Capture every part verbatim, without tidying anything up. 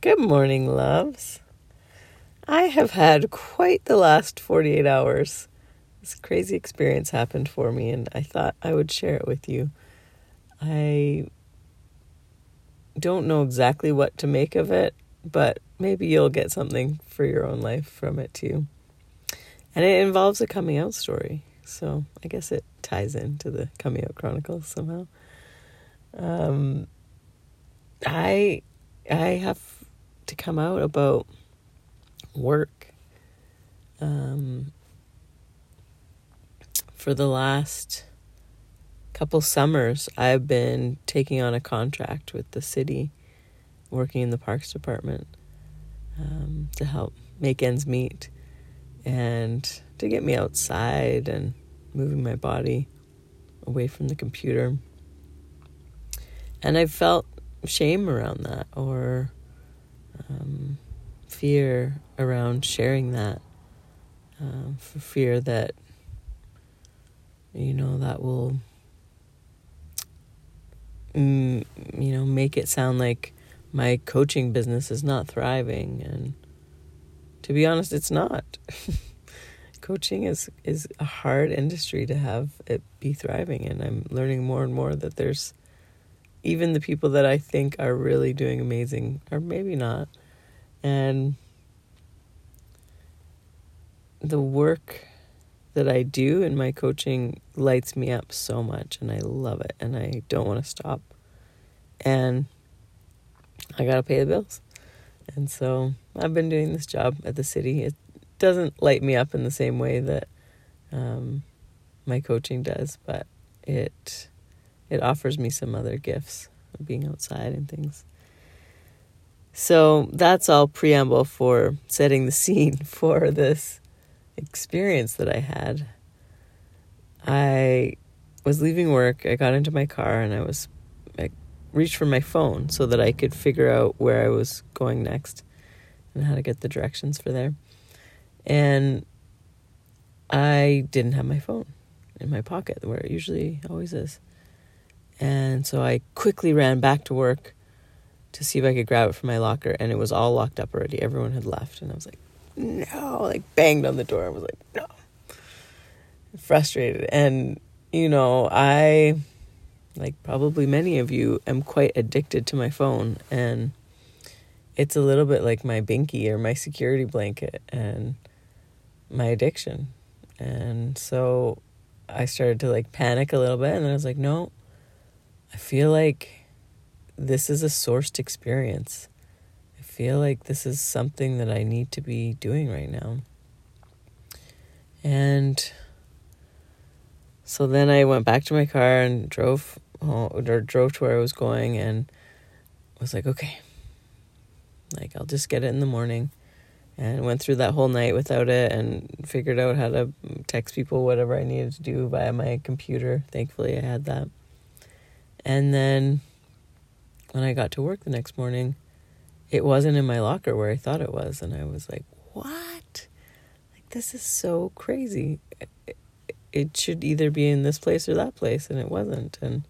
Good morning, loves. I have had quite the last forty-eight hours. This crazy experience happened for me, and I thought I would share it with you. I don't know exactly what to make of it, but maybe you'll get something for your own life from it too. And it involves a coming out story, so I guess it ties into the Coming Out Chronicles somehow. Um, I I have to come out about work. Um, for the last couple summers, I've been taking on a contract with the city, working in the Parks Department, um, to help make ends meet and to get me outside and moving my body away from the computer. And I felt shame around that, or um, fear around sharing that, uh, for fear that, you know, that will, mm, you know, make it sound like my coaching business is not thriving. And to be honest, it's not. Coaching is, is a hard industry to have it be thriving in. I'm learning more and more that there's even the people that I think are really doing amazing, or maybe not. And the work that I do in my coaching lights me up so much, and I love it, and I don't want to stop. And I got to pay the bills. And so I've been doing this job at the city. It doesn't light me up in the same way that um, my coaching does, but it it offers me some other gifts of being outside and things. So that's all preamble for setting the scene for this experience that I had. I was leaving work. I got into my car and I was I reached for my phone so that I could figure out where I was going next and how to get the directions for there. And I didn't have my phone in my pocket where it usually always is. And so I quickly ran back to work to see if I could grab it from my locker, and it was all locked up already. Everyone had left, and I was like, no, like banged on the door. I was like, no. Frustrated. And, you know, I, like probably many of you, am quite addicted to my phone, and it's a little bit like my binky or my security blanket and my addiction. And so I started to like panic a little bit, and then I was like, no, I feel like this is a sourced experience. I feel like this is something that I need to be doing right now. And so then I went back to my car and drove home, or drove to where I was going, and was like, okay, like I'll just get it in the morning. And went through that whole night without it and figured out how to text people whatever I needed to do via my computer. Thankfully, I had that. And then when I got to work the next morning, it wasn't in my locker where I thought it was. And I was like, what? Like, this is so crazy. It should either be in this place or that place, and it wasn't. And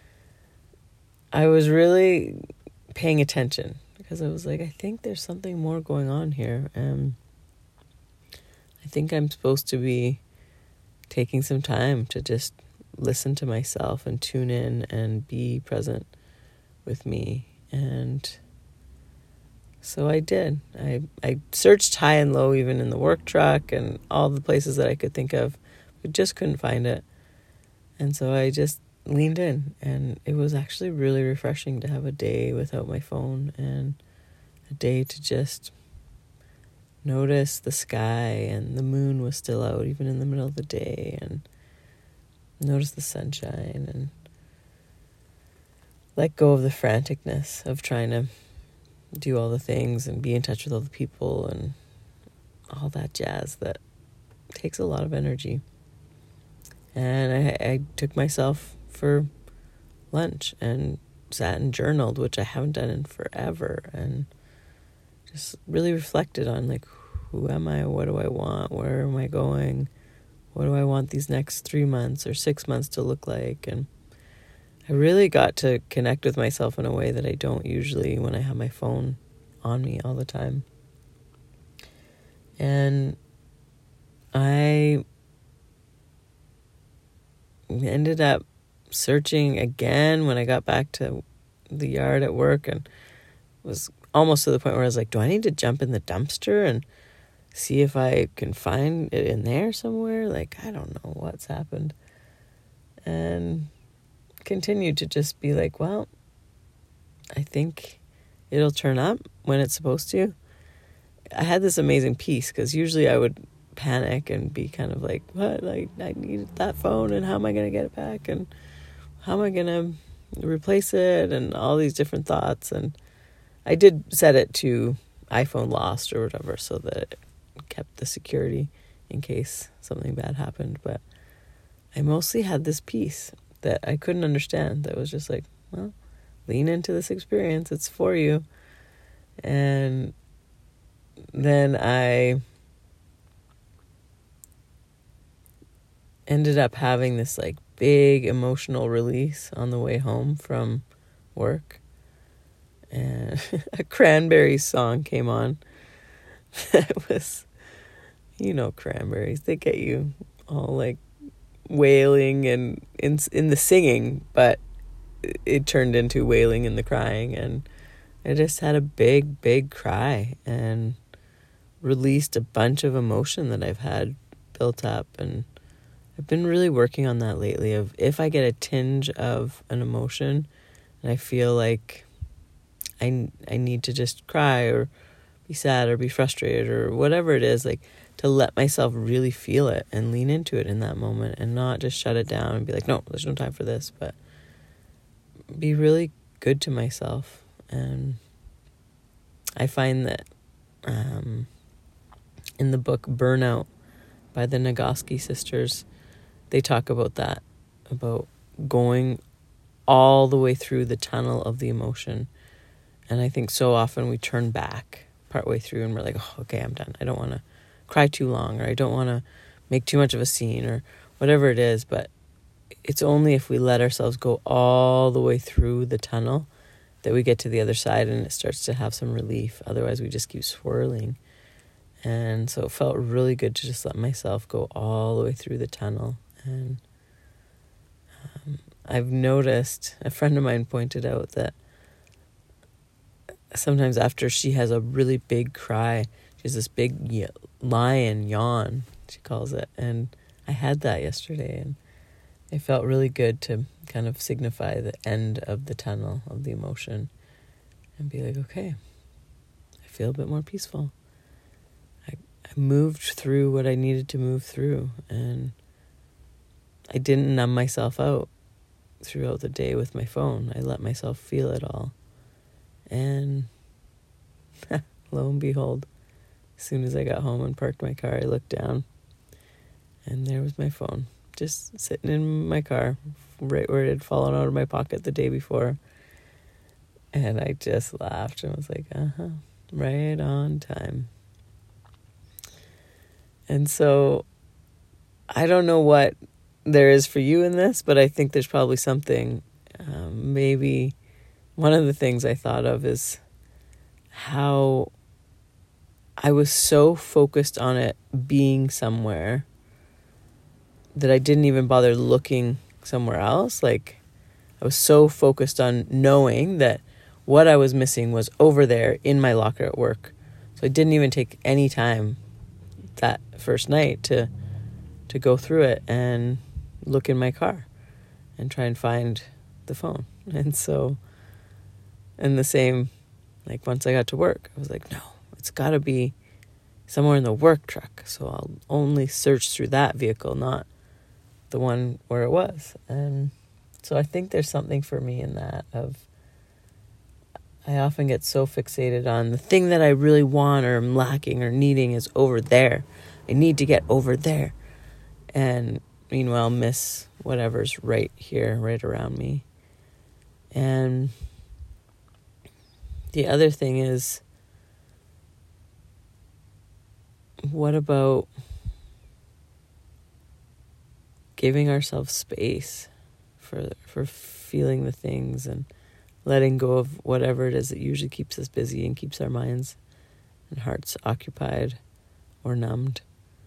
I was really paying attention because I was like, I think there's something more going on here. And I think I'm supposed to be taking some time to just listen to myself and tune in and be present with me. And so I did. I, I searched high and low, even in the work truck and all the places that I could think of, but just couldn't find it. And so I just leaned in, and it was actually really refreshing to have a day without my phone and a day to just notice the sky, and the moon was still out even in the middle of the day, and notice the sunshine and let go of the franticness of trying to do all the things and be in touch with all the people and all that jazz that takes a lot of energy. And I, I took myself for lunch and sat and journaled, which I haven't done in forever, and just really reflected on, like, who am I? What do I want? Where am I going? What do I want these next three months or six months to look like? And I really got to connect with myself in a way that I don't usually when I have my phone on me all the time. And I ended up searching again when I got back to the yard at work, and was almost to the point where I was like, do I need to jump in the dumpster and see if I can find it in there somewhere? Like, I don't know what's happened. And continued to just be like, well, I think it'll turn up when it's supposed to. I had this amazing peace, because usually I would panic and be kind of like, what? Like, I needed that phone, and how am I going to get it back? And how am I going to replace it? And all these different thoughts. And I did set it to iPhone lost or whatever, so that it kept the security in case something bad happened. But I mostly had this peace that I couldn't understand. That was just like, well, lean into this experience. It's for you. And then I ended up having this like big emotional release on the way home from work. And a Cranberries song came on. That was, you know, Cranberries. They get you all like wailing and in in the singing, but it turned into wailing and the crying. And I just had a big, big cry and released a bunch of emotion that I've had built up. And I've been really working on that lately, of if I get a tinge of an emotion and I feel like I, I need to just cry or be sad or be frustrated or whatever it is, like to let myself really feel it and lean into it in that moment, and not just shut it down and be like, no, there's no time for this, but be really good to myself. And I find that um, in the book Burnout by the Nagoski sisters, they talk about that, about going all the way through the tunnel of the emotion. And I think so often we turn back partway through and we're like, oh, okay, I'm done. I don't want to cry too long, or I don't want to make too much of a scene, or whatever it is. But it's only if we let ourselves go all the way through the tunnel that we get to the other side and it starts to have some relief. Otherwise, we just keep swirling. And so it felt really good to just let myself go all the way through the tunnel. And um, I've noticed, a friend of mine pointed out that sometimes after she has a really big cry, she has this big y- lion yawn, she calls it. And I had that yesterday, and it felt really good to kind of signify the end of the tunnel of the emotion and be like, okay, I feel a bit more peaceful. I, I moved through what I needed to move through, and I didn't numb myself out throughout the day with my phone. I let myself feel it all. And lo and behold, as soon as I got home and parked my car, I looked down, and there was my phone, just sitting in my car, right where it had fallen out of my pocket the day before. And I just laughed and was like, uh-huh, right on time. And so I don't know what there is for you in this, but I think there's probably something. Um, maybe one of the things I thought of is how I was so focused on it being somewhere that I didn't even bother looking somewhere else. Like, I was so focused on knowing that what I was missing was over there in my locker at work. So I didn't even take any time that first night to to go through it and look in my car and try and find the phone. And so, and the same, like once I got to work, I was like, no, it's got to be somewhere in the work truck. So I'll only search through that vehicle, not the one where it was. And so I think there's something for me in that of, I often get so fixated on the thing that I really want or am lacking or needing is over there. I need to get over there. And meanwhile, miss whatever's right here, right around me. And the other thing is, what about giving ourselves space for for feeling the things and letting go of whatever it is that usually keeps us busy and keeps our minds and hearts occupied or numbed.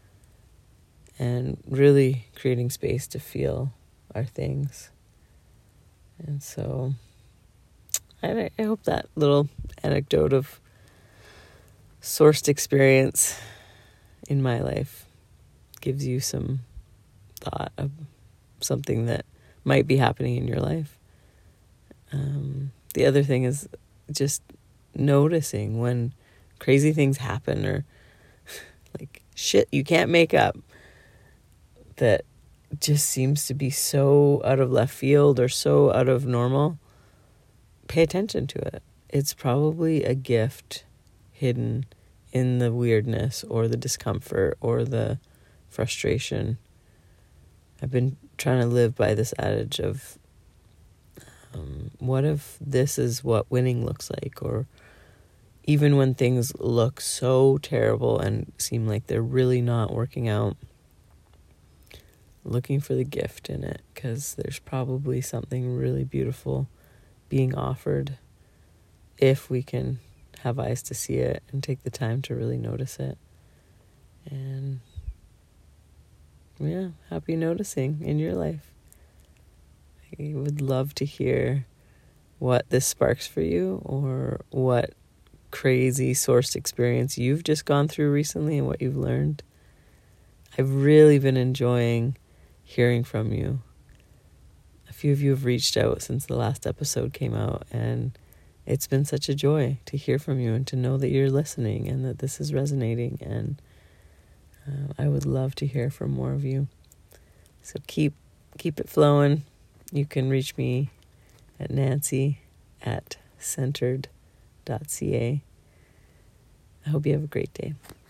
And really creating space to feel our things. And so I, I hope that little anecdote of sourced experience in my life gives you some thought of something that might be happening in your life. Um, the other thing is just noticing when crazy things happen, or like shit you can't make up that just seems to be so out of left field or so out of normal. Pay attention to it. It's probably a gift hidden in the weirdness or the discomfort or the frustration. I've been trying to live by this adage of um, what if this is what winning looks like? Or even when things look so terrible and seem like they're really not working out, looking for the gift in it, because there's probably something really beautiful being offered if we can have eyes to see it and take the time to really notice it. And yeah, happy noticing in your life. I would love to hear what this sparks for you, or what crazy sourced experience you've just gone through recently and what you've learned. I've really been enjoying hearing from you. A few of you have reached out since the last episode came out, and it's been such a joy to hear from you and to know that you're listening and that this is resonating. And uh, I would love to hear from more of you. So keep keep it flowing. You can reach me at Nancy at centered dot c a. I hope you have a great day.